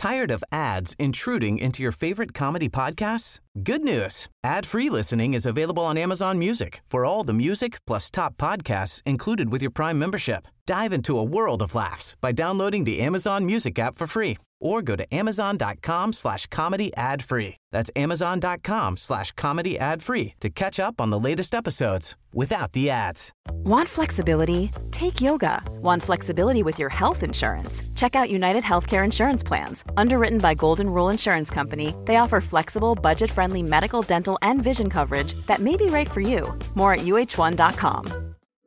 Tired of ads intruding into your favorite comedy podcasts? Good news. Ad-free listening is available on Amazon Music for all the music plus top podcasts included with your Prime membership. Dive into a world of laughs by downloading the Amazon Music app for free or go to amazon.com/comedy ad-free. That's amazon.com/comedy ad-free to catch up on the latest episodes without the ads. Want flexibility? Take yoga. Want flexibility with your health insurance? Check out United Healthcare Insurance Plans. Underwritten by Golden Rule Insurance Company, they offer flexible, budget-friendly medical, dental, and vision coverage that may be right for you. More at uh1.com.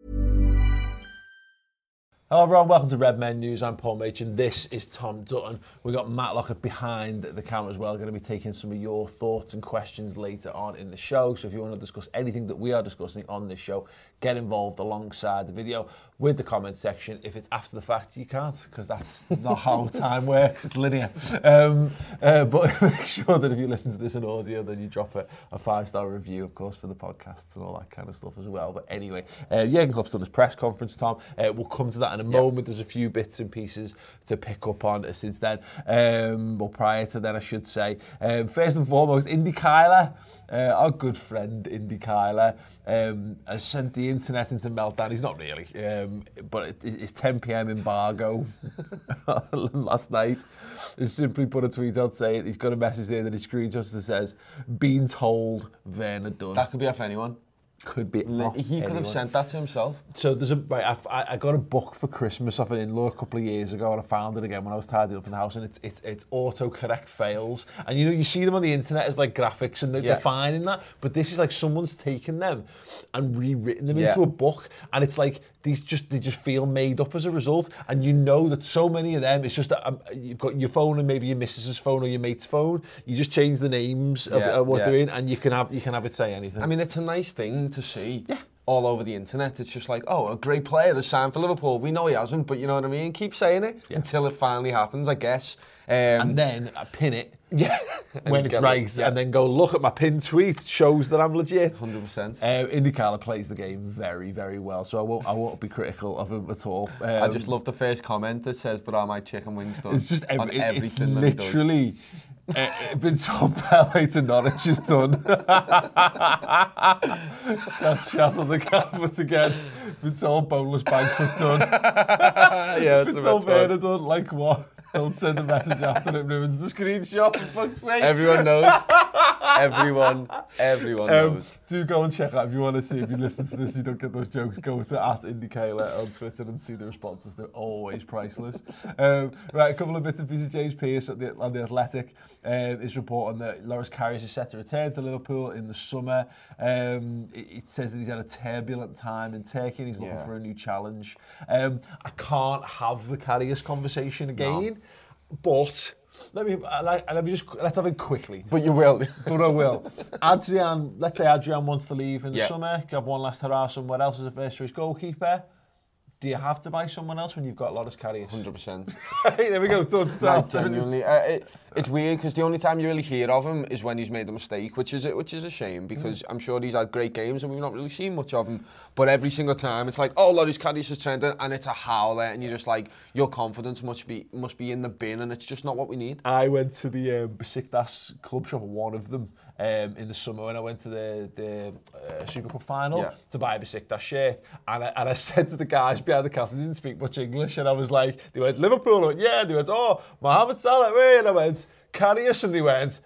Hello everyone, welcome to Red Men News. I'm Paul Machin. This is Tom Dutton. We've got Matt Lockett behind the camera as well. We're going to be taking some of your thoughts and questions later on in the show. So if you want to discuss anything that we are discussing on this show, get involved alongside the video with the comment section. If it's after the fact, you can't, because that's not how time works. It's linear. But make sure that if you listen to this in audio, then you drop a 5-star review, of course, for the podcasts and all that kind of stuff as well. But anyway, Jurgen Klopp's done his press conference, Tom. We'll come to that in a moment. There's a few bits and pieces to pick up on since then. Well, prior to then, I should say. First and foremost, Indy Kyler, our good friend Indy Kyler, has sent the internet into meltdown. He's not really, but it's 10 p.m. embargo last night. He's simply put a tweet out saying he's got a message there that he screenshots that says, "Been told, Werner done." That could be off anyone. Could be off He could have sent that to himself. So there's I got a book for Christmas off an in-law a couple of years ago, and I found it again when I was tidying up in the house, and it's autocorrect fails, and you see them on the internet as like graphics, and they're fine in that, but this is like someone's taken them and rewritten them into a book, and it's like they just feel made up as a result, and you know that so many of them, it's just that you've got your phone and maybe your missus's phone or your mate's phone, you just change the names of what they're in, and you can have it say anything. I mean, it's a nice thing to see all over the internet. It's just like, oh, a great player has signed for Liverpool. We know he hasn't, but you know what I mean? Keep saying it until it finally happens, I guess. And then I pin it when it's right, and then go, look at my pinned tweet, shows that I'm legit. 100%. Indy Kyler plays the game very, very well, so I won't be critical of him at all. I just love the first comment that says, "But are my chicken wings done?" It's just everything. It's that literally Vincent Pele to Norwich is done. Can't shout on the canvas again. Vincent boneless banquet done. Vincent Werner done. Like what? Don't send a message after it ruins the screenshot, for fuck's sake. Everyone knows. Everyone knows. Do go and check out if you want to see, if you listen to this, you don't get those jokes, go to @IndyKayla on Twitter and see the responses. They're always priceless. Right, a couple of bits and pieces. James Pearce on the Athletic is reporting that Loris Karius is set to return to Liverpool in the summer. It says that he's had a turbulent time in Turkey and he's looking for a new challenge. I can't have the Karius conversation again, but let's have it quickly. But you will. But I will. Let's say Adrian wants to leave in the summer, have one last hurrah somewhere else as a first choice goalkeeper. Do you have to buy someone else when you've got Loris Karius? 100%. There we go, done. Genuinely. It's weird because the only time you really hear of him is when he's made a mistake, which is a shame because I'm sure he's had great games and we've not really seen much of him. But every single time it's like, oh, Loris Karius is trending, and it's a howler, and you're just like, your confidence must be in the bin, and it's just not what we need. I went to the Besiktas club shop, one of them, in the summer when I went to the Super Cup final to buy a Besiktas shirt, and I said to the guys behind the castle, they didn't speak much English, and I was like, they went, Liverpool? I went, yeah. They went, oh, Mohamed Salah, where? And I went, Karius, and they went,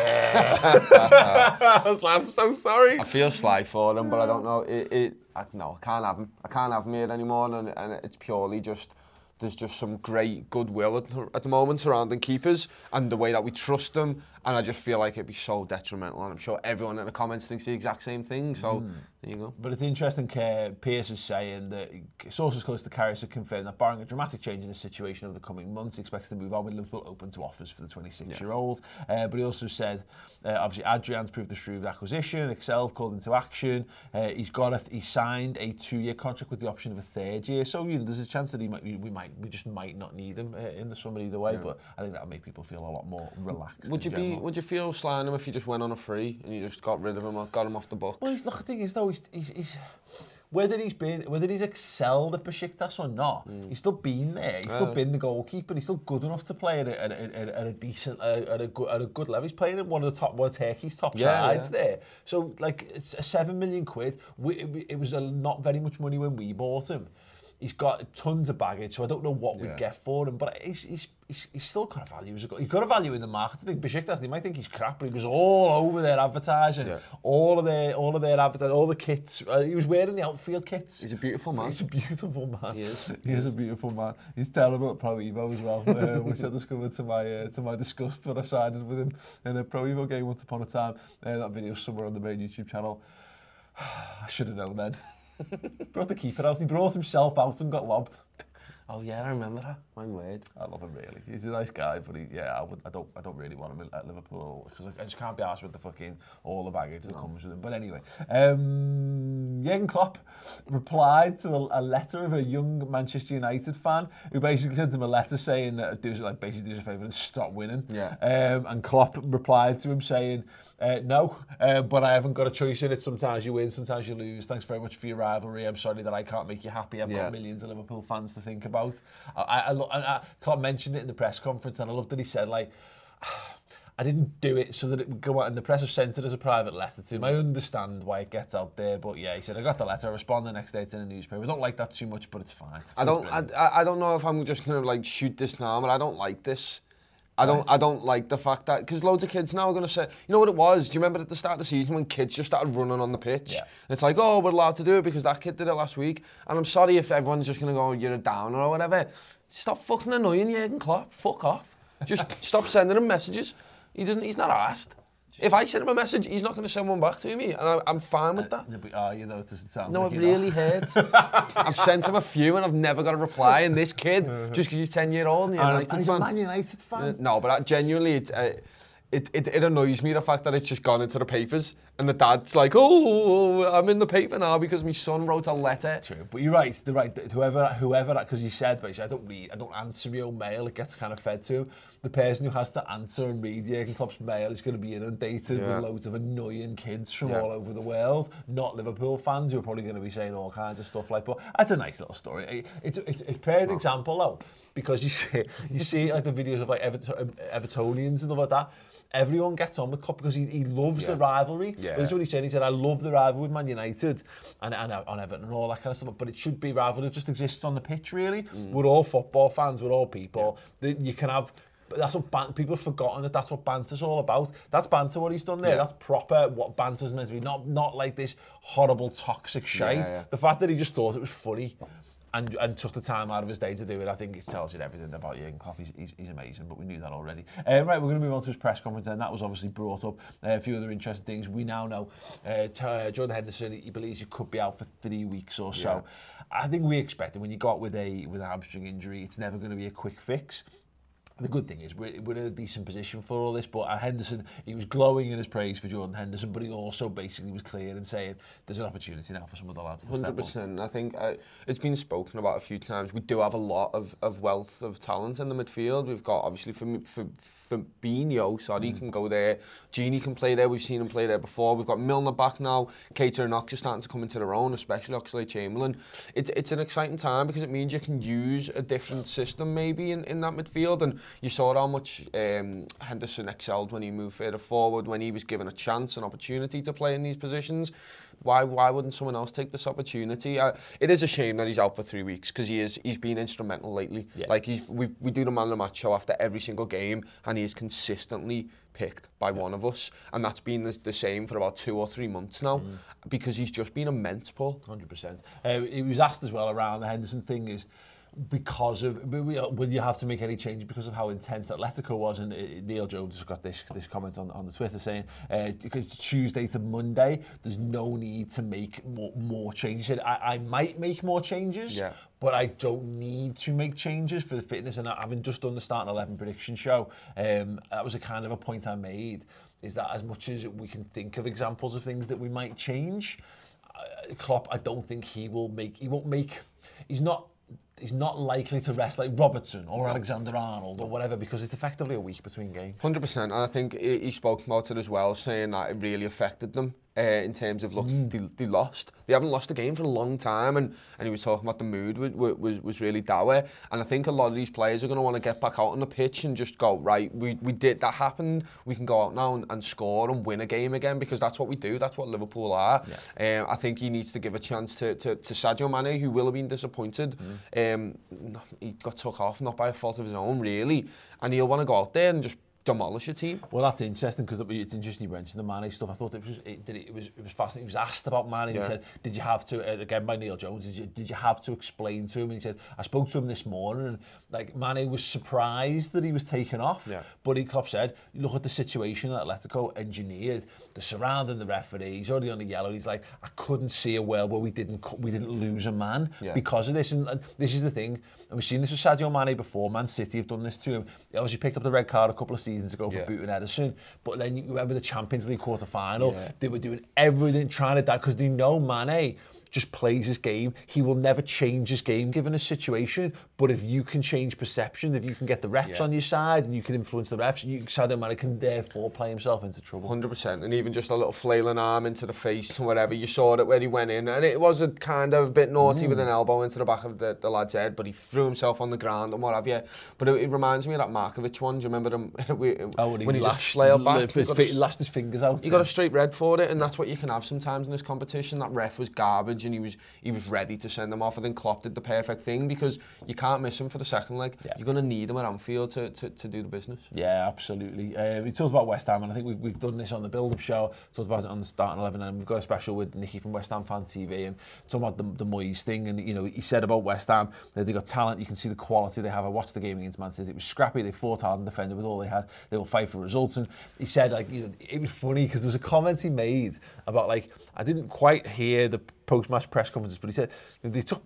I was like, I'm so sorry. I feel sly for them, but I don't know. No, I can't have him. I can't have him here anymore, and it's purely just, there's just some great goodwill at the moment surrounding keepers and the way that we trust them, and I just feel like it'd be so detrimental, and I'm sure everyone in the comments thinks the exact same thing, so there you go. But it's interesting, Pearce is saying that sources close to Karius have confirmed that barring a dramatic change in the situation over the coming months, he expects to move on with Liverpool open to offers for the 26-year-old. But he also said, obviously, Adrian's proved a shrewd acquisition, excelled, called into action. He signed a 2-year contract with the option of a 3rd year, so there's a chance that we just might not need him in the summer either way. But I think that'll make people feel a lot more relaxed. Would you feel sly on him if you just went on a free and you just got rid of him or got him off the books? Well, the thing is though, whether he's excelled at Besiktas or not, he's still been there. He's still been the goalkeeper. He's still good enough to play at a decent, at a good level. He's playing at one of Turkey's top sides there. So like, it's a £7 million. It was not very much money when we bought him. He's got tons of baggage, so I don't know what we'd get for him, but he's still got a value. He's got a value in the market. I think Besiktas, they might think he's crap, but he was all over their advertising, all of their advertising, all the kits. He was wearing the outfield kits. He's a beautiful man. He's a beautiful man. He is. He is a beautiful man. He's terrible at Pro Evo as well, which I discovered to my disgust when I sided with him in a Pro Evo game once upon a time. That video's somewhere on the main YouTube channel. I should have known then. Brought the keeper out. He brought himself out and got lobbed. Oh yeah, I remember that. My word. I love him really. He's a nice guy, but I don't really want him at Liverpool because I just can't be arsed with all the baggage that comes with him. But anyway, Jurgen Klopp replied to a letter of a young Manchester United fan who basically sent him a letter saying that basically do us a favour and stop winning. Yeah. And Klopp replied to him saying, no, but I haven't got a choice in it. Sometimes you win, sometimes you lose. Thanks very much for your rivalry. I'm sorry that I can't make you happy. I've got millions of Liverpool fans to think about. Klopp mentioned it in the press conference, and I love that he said, like, I didn't do it so that it would go out, and the press have sent it as a private letter to him. I understand why it gets out there, but yeah, he said, I got the letter, I respond the next day to the newspaper. I don't like that too much, but it's fine. I don't know if I'm just going to like shoot this now, but I don't like this. I don't like the fact that, because loads of kids now are going to say, you know what it was? Do you remember at the start of the season when kids just started running on the pitch? Yeah. And it's like, oh, we're allowed to do it because that kid did it last week. And I'm sorry if everyone's just going to go, you're a downer or whatever. Stop fucking annoying Jurgen Klopp. Fuck off. Just stop sending him messages. He's not asked. If I send him a message, he's not going to send one back to me, and I'm fine with that. You know, it doesn't sound no, like it really hurts. I've sent him a few, and I've never got a reply. And this kid, just because he's 10-year-old, and he's a Man United fan. No, but genuinely, it annoys me the fact that it's just gone into the papers, and the dad's like, oh, I'm in the paper now because my son wrote a letter. True, but you're right. Whoever, because you said, basically, I don't answer your mail. It gets kind of fed to. The person who has to answer and read Jurgen Klopp's mail is going to be inundated with loads of annoying kids from all over the world, not Liverpool fans who are probably going to be saying all kinds of stuff like. But that's a nice little story. It's a perfect example though, because you see like the videos of like Evertonians and stuff like that. Everyone gets on with Klopp because he loves the rivalry. Yeah. That's what he said. He said, I love the rivalry with Man United and on Everton and all that kind of stuff, but it should be rivalry that just exists on the pitch, really. We're all football fans, we're all people. You can have... That's what people have forgotten that's what banter's all about. That's banter what he's done there. Yeah. That's proper what banter's meant to be. Not like this horrible toxic shite. Yeah. The fact that he just thought it was funny and took the time out of his day to do it, I think it tells you everything about Jurgen Klopp. He's amazing, but we knew that already. Right, we're going to move on to his press conference, and that was obviously brought up. A few other interesting things. We now know Jordan Henderson, he believes he could be out for 3 weeks or so. Yeah. I think we expected when you go out with a hamstring injury, it's never going to be a quick fix. The good thing is we're in a decent position for all this, but Henderson, he was glowing in his praise for Jordan Henderson, but he also basically was clear in saying there's an opportunity now for some of the lads to 100%. I think it's been spoken about a few times. We do have a lot of wealth of talent in the midfield. We've got, obviously, Fabinho, he can go there. Gini can play there. We've seen him play there before. We've got Milner back now. Keita and Knox are starting to come into their own, especially Oxlade-Chamberlain. It's an exciting time because it means you can use a different system maybe in that midfield, and you saw how much Henderson excelled when he moved further forward, when he was given a chance, an opportunity to play in these positions. Why wouldn't someone else take this opportunity? It is a shame that he's out for 3 weeks because he's been instrumental lately. Yeah. Like we do the Man of the Match show after every single game, and he is consistently picked by one of us, and that's been the same for about 2 or 3 months now because he's just been immense, Paul. 100%. He was asked as well around the Henderson thing is, because of, will you have to make any changes because of how intense Atletico was? And Neil Jones has got this comment on the Twitter saying, because it's Tuesday to Monday, there's no need to make more changes. He said, I might make more changes, but I don't need to make changes for the fitness. And having just done the starting 11 prediction show, that was a kind of a point I made, is that as much as we can think of examples of things that we might change, Klopp, I don't think he's not he's not likely to rest like Robertson or Alexander-Arnold or whatever, because it's effectively a week between games. 100%, and I think he spoke about it as well, saying that it really affected them in terms of, look, they lost. They haven't lost a game for a long time, and he was talking about the mood was really dour. And I think a lot of these players are going to want to get back out on the pitch and just go, right, we did, that happened, we can go out now and score and win a game again, because that's what we do, that's what Liverpool are. Yeah. I think he needs to give a chance to Sadio Mane, who will have been disappointed. He got took off, not by a fault of his own, really, and he'll want to go out there and just demolish a team. Well, that's interesting, because it's interesting you mentioned the Mane stuff. I thought it was fascinating. He was asked about Mane, and he said, did you have to, again by Neil Jones, did you have to explain to him? And he said, I spoke to him this morning, and like Mane was surprised that he was taken off. Yeah. But Klopp said, look at the situation that Atletico engineered, the surrounding the referee, he's already on the yellow. He's like, I couldn't see a world where we didn't lose a man because of this. And this is the thing, and we've seen this with Sadio Mane before. Man City have done this to him. He obviously picked up the red card a couple of seasons ago for booting Ederson, but then you remember the Champions League quarter-final, they were doing everything trying to die, because they know Mane just plays his game. He will never change his game given a situation, but if you can change perception, if you can get the refs on your side and you can influence the refs, Sadio Mane can therefore play himself into trouble. 100%, and even just a little flailing arm into the face or whatever, you saw it where he went in, and it was a kind of bit naughty with an elbow into the back of the lad's head, but he threw himself on the ground and what have you. But it reminds me of that Markovic one. Do you remember him when he just flailed back? He lashed his fingers out. He got a straight red for it, and that's what you can have sometimes in this competition. That ref was garbage, and he was ready to send him off. I think Klopp did the perfect thing, because you can't miss him for the second leg. You're going to need him at Anfield to do the business. Yeah, absolutely. We talked about West Ham, and I think we've done this on the build-up show, talked about it on the starting 11, and we've got a special with Nicky from West Ham Fan TV, and talking about the Moyes thing, and he said about West Ham that they got talent, you can see the quality they have. I watched the game against Man City, it was scrappy, they fought hard and defended with all they had, they will fight for results. And he said, like, it was funny, because there was a comment he made about, like, I didn't quite hear the post-match press conferences, but he said they took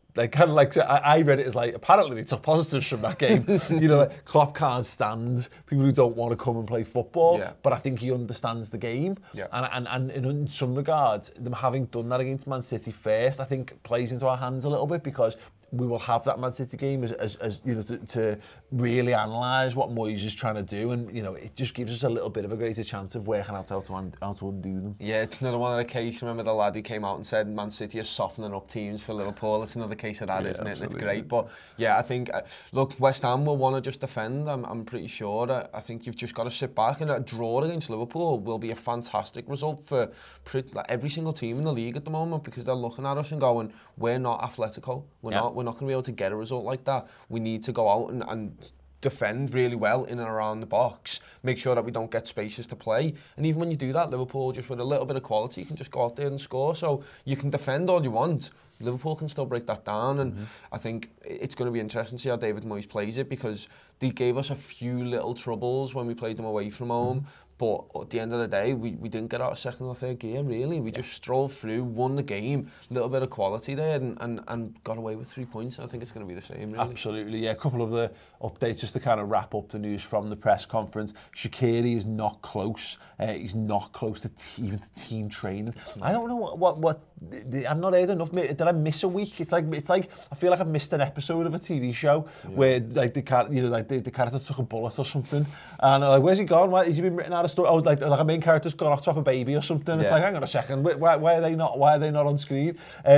I read it as like, apparently they took positives from that game. Like, Klopp can't stand people who don't want to come and play football, but I think he understands the game. And in some regards, them having done that against Man City first, I think plays into our hands a little bit, because we will have that Man City game as to really analyse what Moyes is trying to do, and it just gives us a little bit of a greater chance of working out how to undo them. Yeah, it's another one of the cases. Remember the lad who came out and said Man City are softening up teams for Liverpool? It's another case of that, isn't it? Absolutely. It's great, but yeah, I think look, West Ham will want to just defend. I'm pretty sure. I think you've just got to sit back, and a draw against Liverpool will be a fantastic result for every single team in the league at the moment, because they're looking at us and going, we're not Atletico. We're not going to be able to get a result like that. We need to go out and defend really well in and around the box, make sure that we don't get spaces to play. And even when you do that, Liverpool, just with a little bit of quality, you can just go out there and score. So you can defend all you want. Liverpool can still break that down, and I think it's going to be interesting to see how David Moyes plays it, because they gave us a few little troubles when we played them away from home. But at the end of the day, we didn't get out of second or third gear, really. We just strolled through, won the game, a little bit of quality there, and got away with 3 points. And I think it's going to be the same, really. Absolutely, yeah. A couple of the updates just to kind of wrap up the news from the press conference. Shaqiri is not close. He's not close to even to team training. I don't know what I've not heard enough. Did I miss a week? It's like I feel like I've missed an episode of a TV show where like the character took a bullet or something, and like, where's he gone? Why has he been written out of story? Oh, like a main character's gone off to have a baby or something. It's like, hang on a second, why are they not on screen?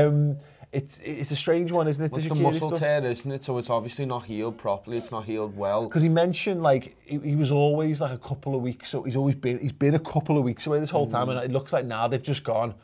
It's a strange one, isn't it? It's the muscle tear, isn't it? So it's obviously not healed properly. It's not healed well. Because he mentioned like he was always like a couple of weeks. So he's been a couple of weeks away this whole time, and it looks like now they've just gone.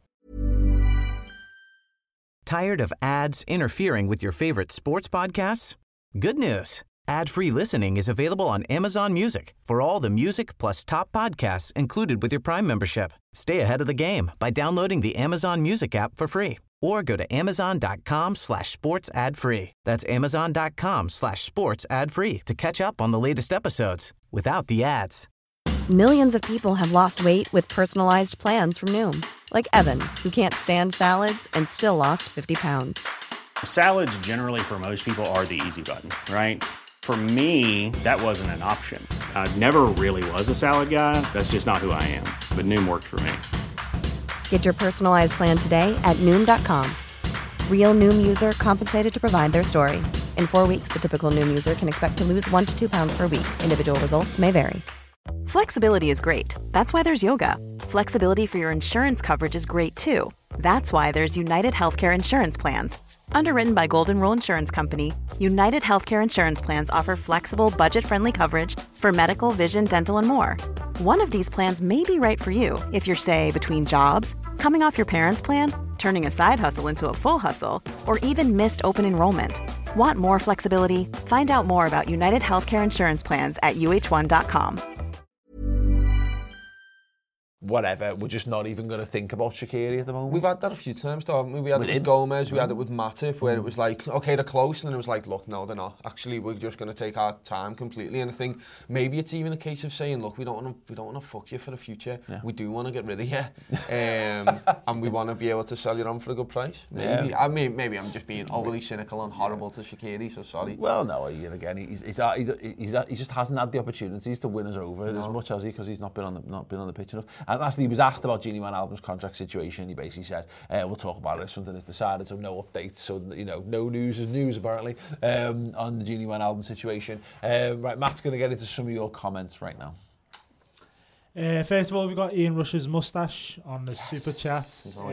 Tired of ads interfering with your favorite sports podcasts? Good news. Ad-free listening is available on Amazon Music for all the music plus top podcasts included with your Prime membership. Stay ahead of the game by downloading the Amazon Music app for free, or go to amazon.com/sports ad free. That's amazon.com/sports ad free to catch up on the latest episodes without the ads. Millions of people have lost weight with personalized plans from Noom. Like Evan, who can't stand salads and still lost 50 pounds. Salads generally for most people are the easy button, right? For me, that wasn't an option. I never really was a salad guy. That's just not who I am. But Noom worked for me. Get your personalized plan today at Noom.com. Real Noom user compensated to provide their story. In 4 weeks, the typical Noom user can expect to lose 1 to 2 pounds per week. Individual results may vary. Flexibility is great. That's why there's yoga. Flexibility for your insurance coverage is great too. That's why there's United Healthcare Insurance Plans. Underwritten by Golden Rule Insurance Company, United Healthcare Insurance Plans offer flexible, budget-friendly coverage for medical, vision, dental, and more. One of these plans may be right for you if you're, say, between jobs, coming off your parents' plan, turning a side hustle into a full hustle, or even missed open enrollment. Want more flexibility? Find out more about United Healthcare Insurance Plans at uh1.com. Whatever, we're just not even going to think about Shaqiri at the moment. We've had that a few times though, haven't we? We had it with Gomez, we had it with Matip, where it was like, okay, they're close, and then it was like, look, no, they're not. Actually, we're just going to take our time completely. And I think maybe it's even a case of saying, look, we don't want to fuck you for the future. Yeah. We do want to get rid of you, and we want to be able to sell you on for a good price. Maybe. Yeah. I mean, maybe I'm just being overly cynical and horrible to Shaqiri, so sorry. Well, no, again, he just hasn't had the opportunities to win us over as much as he, because he's not been on the pitch enough. And he was asked about Gini Wijnaldum's contract situation. He basically said, we'll talk about it if something is decided, so no updates. So, no news is news, apparently, on the Gini Wijnaldum situation. Right, Matt's going to get into some of your comments right now. First of all, we've got Ian Rush's moustache on the super chat.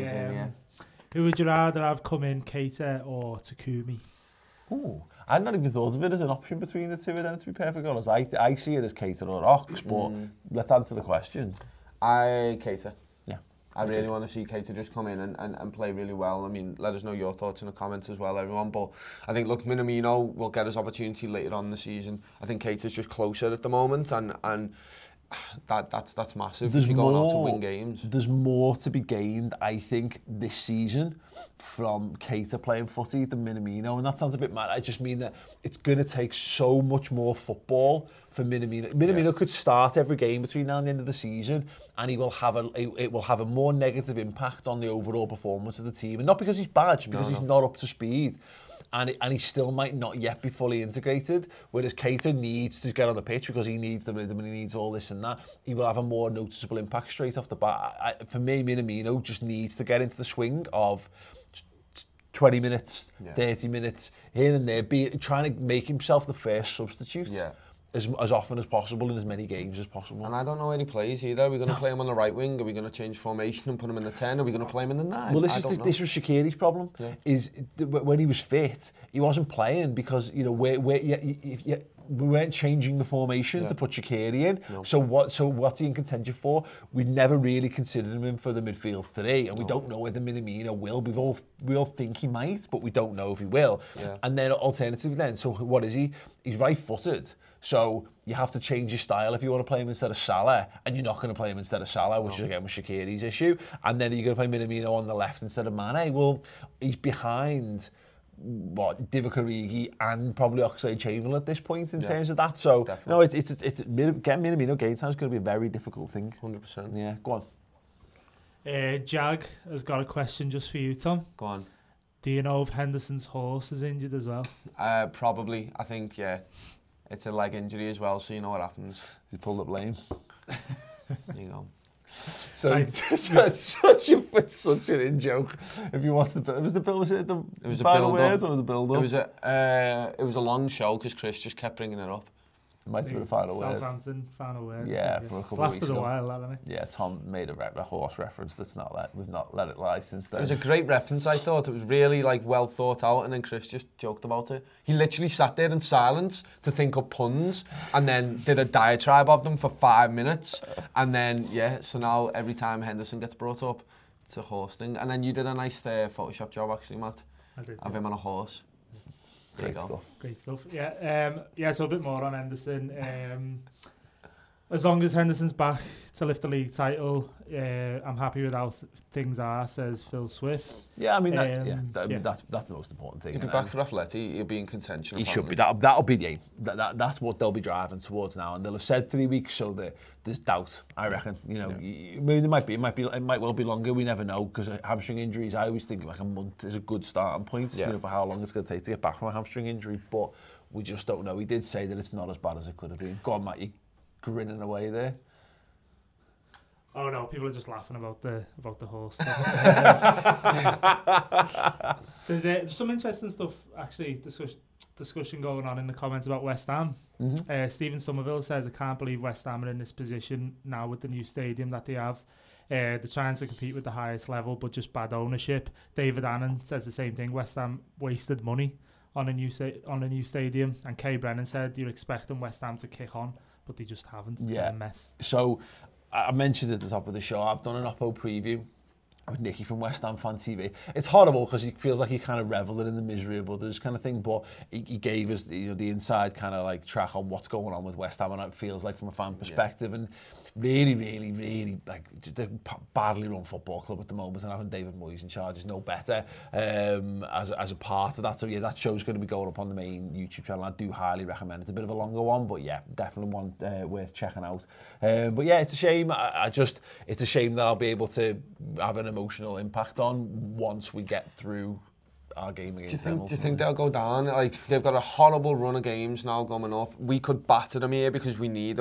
Who would you rather have come in, Keita or Takumi? Ooh, I'd not even thought of it as an option between the two of them, to be perfectly honest. I see it as Keita or Ox, but let's answer the question. Keita. Yeah. I really want to see Keita just come in and play really well. I mean, let us know your thoughts in the comments as well, everyone. But I think, look, Minamino will get his opportunity later on in the season. I think Keita's just closer at the moment, and that's massive if you're going out to win games. There's more to be gained, I think, this season from Keita playing footy than Minamino, and that sounds a bit mad. I just mean that it's going to take so much more football for Minamino. Minamino could start every game between now and the end of the season, and it will have a more negative impact on the overall performance of the team, and not because he's bad, just because he's not up to speed. And he still might not yet be fully integrated, whereas Keita needs to get on the pitch because he needs the rhythm and he needs all this and that. He will have a more noticeable impact straight off the bat. For me, Minamino just needs to get into the swing of 20 minutes, 30 minutes, here and there, trying to make himself the first substitute. Yeah. As often as possible in as many games as possible. And I don't know where he plays either. Are we going to play him on the right wing? Are we going to change formation and put him in the 10? Are we going to play him in the 9? Well, this was Shaqiri's problem. Yeah. Is when he was fit, he wasn't playing because we weren't changing the formation to put Shaqiri in. No. So what's he in contention for? We never really considered him for the midfield 3, and we don't know whether Minamino will. We all think he might, but we don't know if he will. Yeah. And then alternatively, so what is he? He's right-footed. So you have to change your style if you want to play him instead of Salah, and you're not going to play him instead of Salah, which is again was Shaqiri's issue. And then you're going to play Minamino on the left instead of Mane. Well, he's behind Divock Origi and probably Oxlade-Chamberlain at this point in terms of that. So definitely. Getting Minamino game time is going to be a very difficult thing. 100%. Yeah, go on. Jag has got a question just for you, Tom. Go on. Do you know if Henderson's horse is injured as well? Probably. I think, yeah. It's a leg injury as well, so you know what happens. He pulled up lame. You know. So it's such an in-joke. If you watch was it the final word or the build-up? It was a long show because Chris just kept bringing it up. It might have been the final word. Southampton, final word. Yeah, for a couple of weeks ago. Lasted a while, hasn't it? Yeah, Tom made a horse reference we've not let it lie since then. It was a great reference, I thought. It was really well thought out, and then Chris just joked about it. He literally sat there in silence to think up puns, and then did a diatribe of them for 5 minutes, and then, so now every time Henderson gets brought up, it's a horse thing. And then you did a nice Photoshop job, actually, Matt. I did. Of him on a horse. Great stuff. Yeah. So a bit more on Henderson. As long as Henderson's back to lift the league title, I'm happy with how things are, says Phil Swift. Yeah, I mean, that's the most important thing. He'll be back for Atleti, he'll be in contention. He should be. That'll be the aim. That's what they'll be driving towards now, and they'll have said 3 weeks, so there's doubt, I reckon. Maybe it might well be longer, we never know, because hamstring injuries, I always think like a month is a good starting point, for how long it's going to take to get back from a hamstring injury, but we just don't know. He did say that it's not as bad as it could have been. Go on, Matt, you're grinning away there. Oh no, people are just laughing about the horse stuff. There's some interesting stuff actually. Discussion going on in the comments about West Ham. Stephen Somerville says, I can't believe West Ham are in this position now with the new stadium that they have. They're trying to compete with the highest level, but just bad ownership. David Annan says the same thing. West Ham wasted money on a new stadium. And Kay Brennan said you're expecting West Ham to kick on, but they just haven't. Yeah. They're a mess. So I mentioned at the top of the show, I've done an Oppo preview with Nicky from West Ham Fan TV. It's horrible because he feels like he kind of reveled in the misery of others kind of thing, but he gave us the inside kind of like track on what's going on with West Ham, and it feels like from a fan perspective. And really like a badly run football club at the moment, and having David Moyes in charge is no better as a part of that. So yeah, that show's going to be going up on the main YouTube channel. I do highly recommend it. It's a bit of a longer one, but yeah, definitely one worth checking out. But yeah, it's a shame. It's a shame that I'll be able to have an emotional impact on once we get through our game against them. Do you think they'll go down? Like, they've got a horrible run of games now coming up. We could batter them here because we need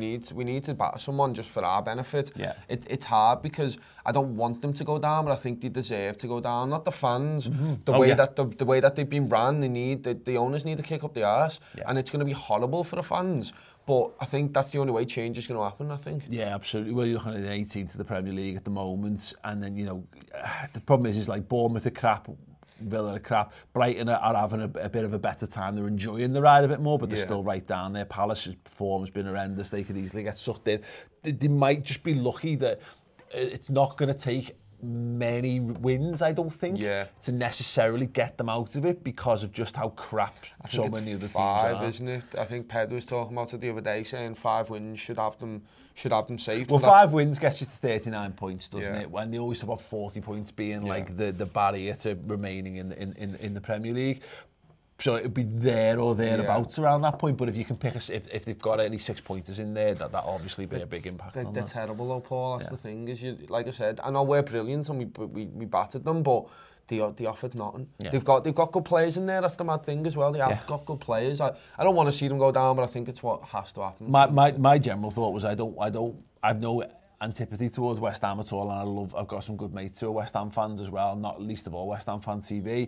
to batter someone just for our benefit. Yeah. It's hard because I don't want them to go down, but I think they deserve to go down. Not the fans. The way that they've been ran, the owners need to kick up the arse, and it's going to be horrible for the fans. But I think that's the only way change is going to happen, I think. Yeah, absolutely. Well, you're looking at the 18th of the Premier League at the moment, and then, the problem is like Bournemouth are crap, Villa are crap, Brighton are having a bit of a better time. They're enjoying the ride a bit more, but they're still right down there. Palace's form has been horrendous. They could easily get sucked in. They might just be lucky that it's not going to take many wins, I don't think, to necessarily get them out of it because of just how crap so many other teams are. 5, isn't it? I think Ped was talking about it the other day, saying 5 wins should have them saved. Well, 5 wins gets you to 39 points, doesn't it? When they always talk about 40 points being like the barrier to remaining in the Premier League. So it would be there or thereabouts around that point. But if you can pick if they've got any 6-pointers in there, that'll obviously be a big impact on they're that. Terrible though, Paul. That's the thing. Like I said, I know we're brilliant and we battered them, but they offered nothing. Yeah. They've got good players in there. That's the mad thing as well. They have got good players. I don't want to see them go down, but I think it's what has to happen. My general thought was I've no antipathy towards West Ham at all, and I've got some good mates who are West Ham fans as well, not least of all West Ham Fan TV.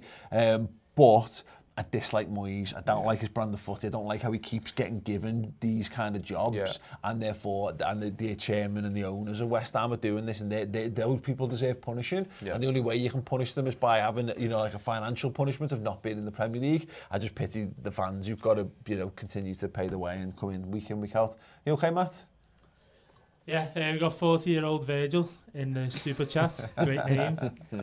But I dislike Moyes. I don't like his brand of footy. I don't like how he keeps getting given these kind of jobs, and therefore, the chairman and the owners of West Ham are doing this, and those people deserve punishing. And the only way you can punish them is by having, like a financial punishment of not being in the Premier League. I just pity the fans who've got to, continue to pay the way and come in, week out. You okay, Matt? Yeah, we've got 40-year-old Virgil in the super chat. Great name.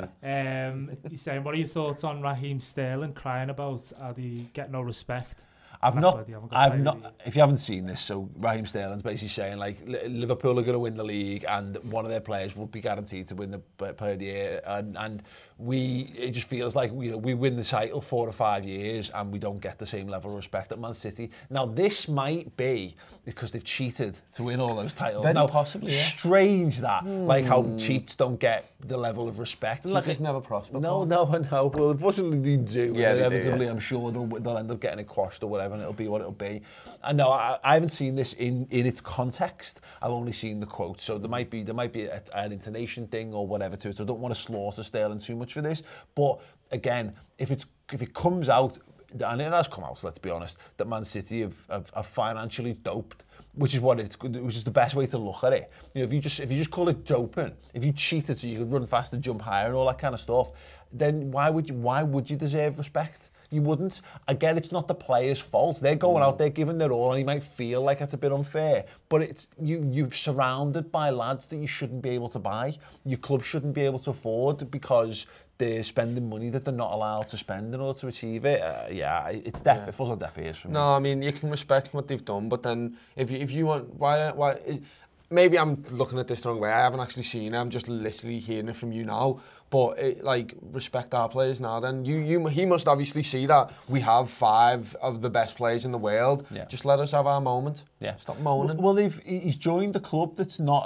He's saying, what are your thoughts on Raheem Sterling crying about how they get no respect? I've not. If you haven't seen this, so Raheem Sterling's basically saying like Liverpool are going to win the league, and one of their players will be guaranteed to win the Player of the Year, and it just feels like we win the title 4 or 5 years, and we don't get the same level of respect at Man City. Now this might be because they've cheated to win all those titles. Very now, possibly, yeah. Strange that, like how cheats don't get the level of respect. Like it's never prospered. No. Well, unfortunately they do. Yeah, inevitably, I'm sure they'll end up getting it quashed or whatever, and it'll be what it'll be. And no, I haven't seen this in its context. I've only seen the quote, so there might be an intonation thing or whatever to it. So I don't want to slaughter Sterling too much for this. But again, if it comes out, and it has come out, so let's be honest, that Man City have financially doped, which is the best way to look at it. If you just call it doping, if you cheated so you could run faster, jump higher, and all that kind of stuff, then why would you deserve respect? You wouldn't. Again, it's not the player's fault. They're going out there giving their all, and he might feel like it's a bit unfair. But it's you're surrounded by lads that you shouldn't be able to buy. Your club shouldn't be able to afford because they're spending money that they're not allowed to spend in order to achieve it. It falls on deaf ears for me. No, I mean you can respect what they've done, but then if you want, why? Maybe I'm looking at this the wrong way. I haven't actually seen it. I'm just literally hearing it from you now. But respect our players now. Then he must obviously see that we have 5 of the best players in the world. Yeah. Just let us have our moment. Yeah. Stop moaning. Well, he's joined a club that's not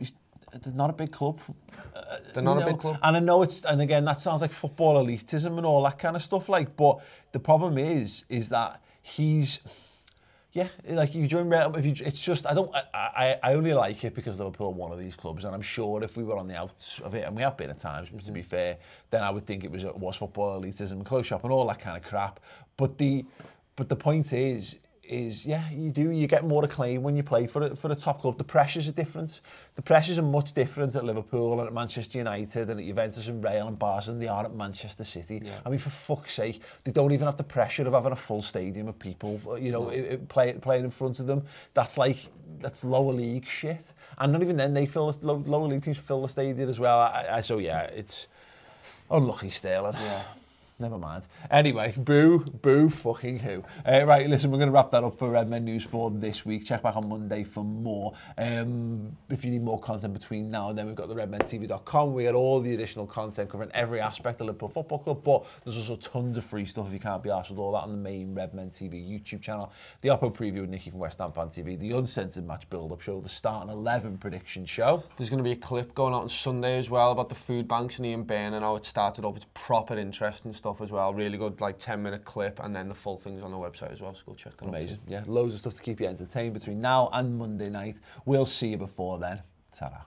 a big club. They're not a big club. And I know and again, that sounds like football elitism and all that kind of stuff. But the problem is that he's Yeah, like you join Real, it's just I only like it because Liverpool are one of these clubs, and I'm sure if we were on the outs of it, and we have been at times, to be fair, then I would think it was football elitism, close shop, and all that kind of crap. But the point is yeah, you get more acclaim when you play for a top club. The pressures are different. The pressures are much different at Liverpool and at Manchester United and at Juventus and Real and Barca than they are at Manchester City. Yeah. I mean, for fuck's sake, they don't even have the pressure of having a full stadium of people, playing in front of them. That's lower league shit. And not even then, lower league teams fill the stadium as well. So yeah, it's unlucky Sterling. Yeah. Never mind. Anyway, boo fucking who. Right, listen, we're going to wrap that up for Redmen News for this week. Check back on Monday for more. If you need more content between now and then, we've got the redmentv.com. We got all the additional content covering every aspect of Liverpool Football Club, but there's also tons of free stuff if you can't be arsed with all that on the main Redmen TV YouTube channel. The Oppo preview with Nicky from West Ham Fan TV, the uncensored match build-up show, the starting 11 prediction show. There's going to be a clip going out on Sunday as well about the food banks and Ian Bain and how it started up. It's proper interesting stuff as well. Really good, 10-minute clip, and then the full thing's on the website as well, so go check that out. Amazing. Yeah, loads of stuff to keep you entertained between now and Monday night. We'll see you before then. Ta-ra.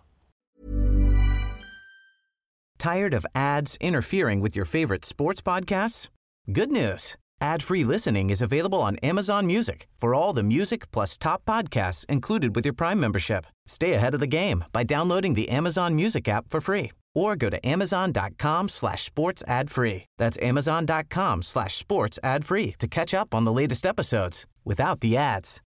Tired of ads interfering with your favorite sports podcasts? Good news. Ad-free listening is available on Amazon Music for all the music plus top podcasts included with your Prime membership. Stay ahead of the game by downloading the Amazon Music app for free or go to amazon.com/sports ad free. That's amazon.com/sports ad free to catch up on the latest episodes without the ads.